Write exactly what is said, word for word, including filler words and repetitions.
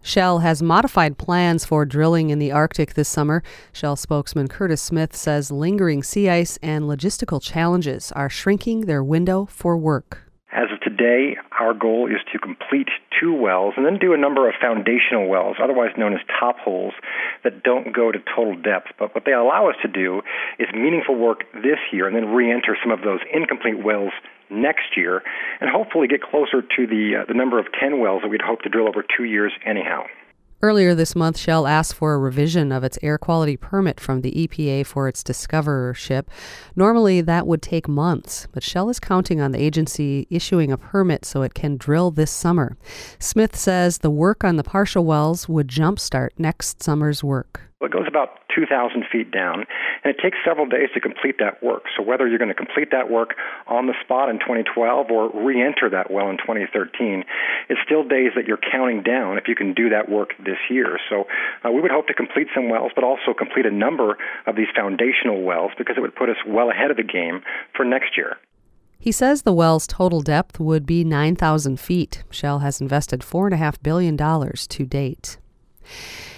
Shell has modified plans for drilling in the Arctic this summer. Shell spokesman Curtis Smith says lingering sea ice and logistical challenges are shrinking their window for work. As of today, our goal is to complete two wells and then do a number of foundational wells, otherwise known as top holes, that don't go to total depth. But what they allow us to do is meaningful work this year and then re-enter some of those incomplete wells next year and hopefully get closer to the uh, the number of ten wells that we'd hope to drill over two years anyhow. Earlier this month, Shell asked for a revision of its air quality permit from the E P A for its Discoverer ship. Normally, that would take months, but Shell is counting on the agency issuing a permit so it can drill this summer. Smith says the work on the partial wells would jumpstart next summer's work. It goes about two thousand feet down, and it takes several days to complete that work. So whether you're going to complete that work on the spot in twenty twelve or re-enter that well in twenty thirteen, it's still days that you're counting down if you can do that work this year. So uh, we would hope to complete some wells, but also complete a number of these foundational wells because it would put us well ahead of the game for next year. He says the well's total depth would be nine thousand feet. Shell has invested four point five billion dollars to date.